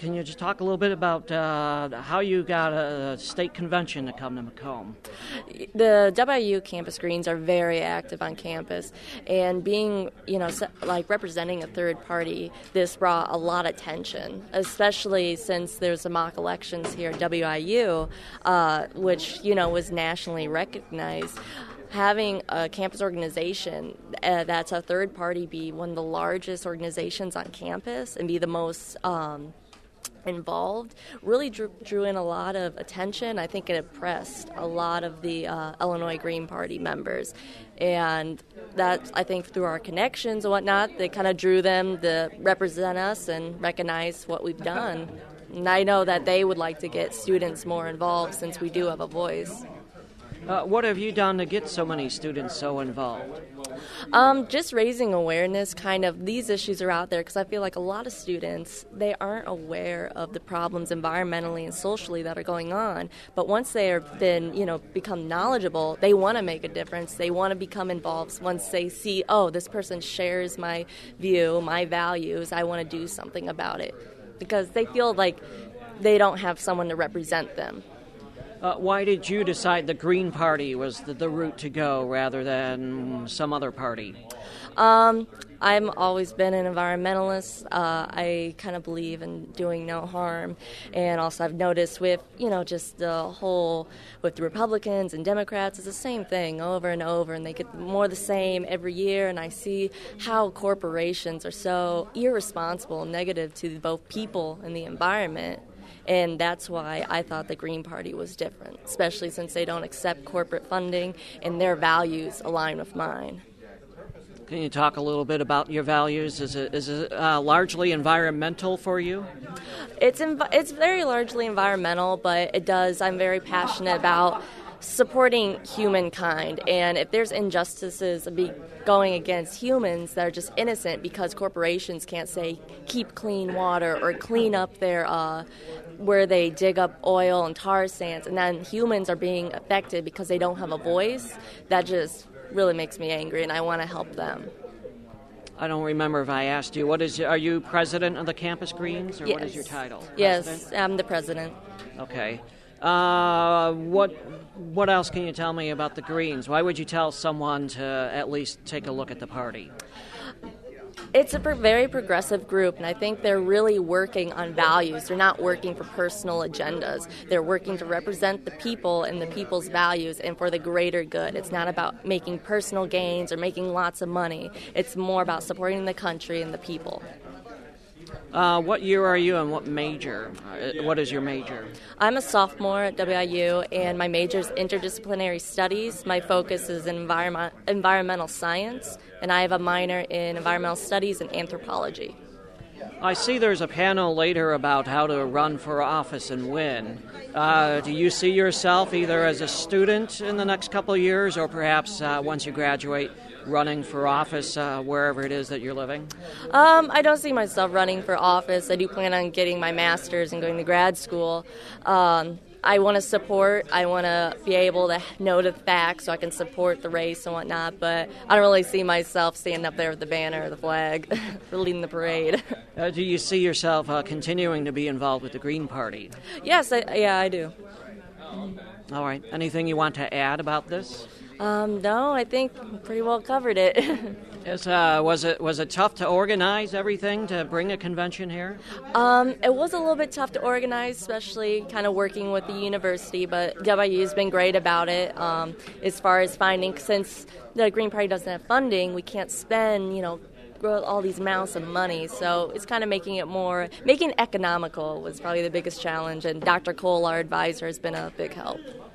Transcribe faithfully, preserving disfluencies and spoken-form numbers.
can you just talk a little bit about uh, how you got a state convention to come to Macomb? The W I U Campus Greens are very active on campus, and being, you know, like representing a third party, this brought a lot of attention, especially since there's the mock elections here at W I U, uh, which, you know, was nationally recognized. Having a campus organization uh, that's a third party be one of the largest organizations on campus and be the most um, involved really drew, drew in a lot of attention. I think it impressed a lot of the uh, Illinois Green Party members. And that, I think, through our connections and whatnot, they kind of drew them to represent us and recognize what we've done. And I know that they would like to get students more involved since we do have a voice. Uh, what have you done to get so many students so involved? Um, just raising awareness, kind of, these issues are out there because I feel like a lot of students, they aren't aware of the problems environmentally and socially that are going on. But once they have been, you know, become knowledgeable, they want to make a difference. They want to become involved once they see, oh, this person shares my view, my values, I want to do something about it. Because they feel like they don't have someone to represent them. Uh, why did you decide the Green Party was the, the route to go rather than some other party? Um, I've always been an environmentalist. Uh, I kind of believe in doing no harm. And also I've noticed with, you know, just the whole, with the Republicans and Democrats, it's the same thing over and over. And they get more the same every year. And I see how corporations are so irresponsible and negative to both people and the environment. And that's why I thought the Green Party was different, especially since they don't accept corporate funding and their values align with mine. Can you talk a little bit about your values? Is it, is it uh, largely environmental for you? It's env- it's very largely environmental, but it does, I'm very passionate about supporting humankind. And if there's injustices be going against humans that are just innocent because corporations can't say keep clean water or clean up their uh, where they dig up oil and tar sands, and then humans are being affected because they don't have a voice, that just really makes me angry, and I want to help them. I don't remember if I asked you. What is? Are you president of the Campus Greens, or yes. what is your title? Yes, President? I'm the president. Okay. Uh, what what else can you tell me about the Greens? Why would you tell someone to at least take a look at the party? It's a pro- very progressive group, and I think they're really working on values. They're not working for personal agendas. They're working to represent the people and the people's values and for the greater good. It's not about making personal gains or making lots of money. It's more about supporting the country and the people. Uh, what year are you and what major? Uh, what is your major? I'm a sophomore at W I U, and my major is interdisciplinary studies. My focus is in environment, environmental science, and I have a minor in environmental studies and anthropology. I see there's a panel later about how to run for office and win. Uh, do you see yourself either as a student in the next couple of years or perhaps uh, once you graduate running for office uh, wherever it is that you're living? Um, I don't see myself running for office. I do plan on getting my master's and going to grad school. Um, I want to support. I want to be able to know the facts so I can support the race and whatnot, but I don't really see myself standing up there with the banner or the flag leading the parade. Uh, do you see yourself uh, continuing to be involved with the Green Party? Yes, I, yeah, I do. All right. Anything you want to add about this? Um, no, I think pretty well covered it. Yes, uh, was it was it tough to organize everything to bring a convention here? Um, it was a little bit tough to organize, especially kind of working with the university, but W I U's been great about it. Um, as far as finding, since the Green Party doesn't have funding, we can't spend, you know, all these amounts of money, so it's kind of making it more, making it economical was probably the biggest challenge, and Doctor Cole, our advisor, has been a big help.